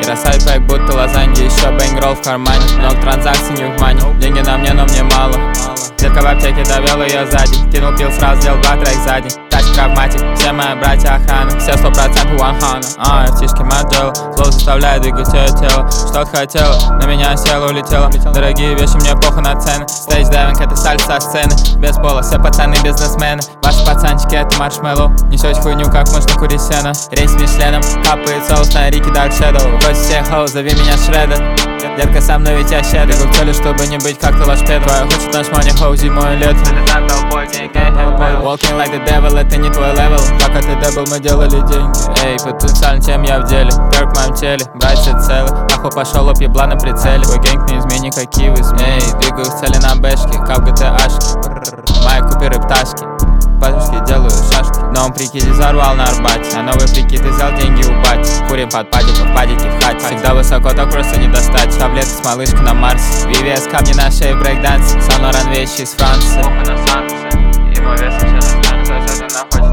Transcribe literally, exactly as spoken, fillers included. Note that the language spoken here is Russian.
И растают как будто лазаньи, еще бэнгролл в кармане. Много транзакций, не в мане, деньги на мне, но мне мало. Детка в аптеке довел ее сзади, кинул пил, сразу сделал два трек сзади. Тачка травматик, все мои братья охрана, все сто процентов one hundred. А, птички модель, зло заставляет двигать ее тело. Что-то хотела, на меня села, улетела. Дорогие вещи, мне похуй на цены. Стейдж дайвинг, это сальса со сцены. Без пола, все пацаны бизнесмены. Ваши пацанчики, это маршмеллоу. Несете хуйню, как можно курить сено. Рейс с Мишленом, капает соус на Рики Дарк Шэдоу. Брось всех хоу, зови меня Шреддер. Детка, со мной ведь я щедрый. Бегу к цели, чтобы не быть как ты лошпедом. Твоя хочет наш money хоу зимой и летом. Walking like the devil, это не твой левел. Пока ты дебил, мы делали деньги. Эй, потенциально, чем я в деле. Перк в моем теле, братья целы. Нахуй пошел, лоб ебла на прицеле. Твой гэнг не измени, какие вы СМИ. Эй, двигаю к цели на бэшке, как ГТАшки. Мои куперы пташки, пачки делаю шашки. Новым прикиде взорвал на Арбате, а новый прикид взял деньги у бати. Курим под падиком, падики в хате. Всегда высоко, так просто не достать. Таблетки с малышкой на Марсе. ви ви эс камни на шее, брейкданс. Сан Лоран вещи из Франции. И мой вес сейчас находится.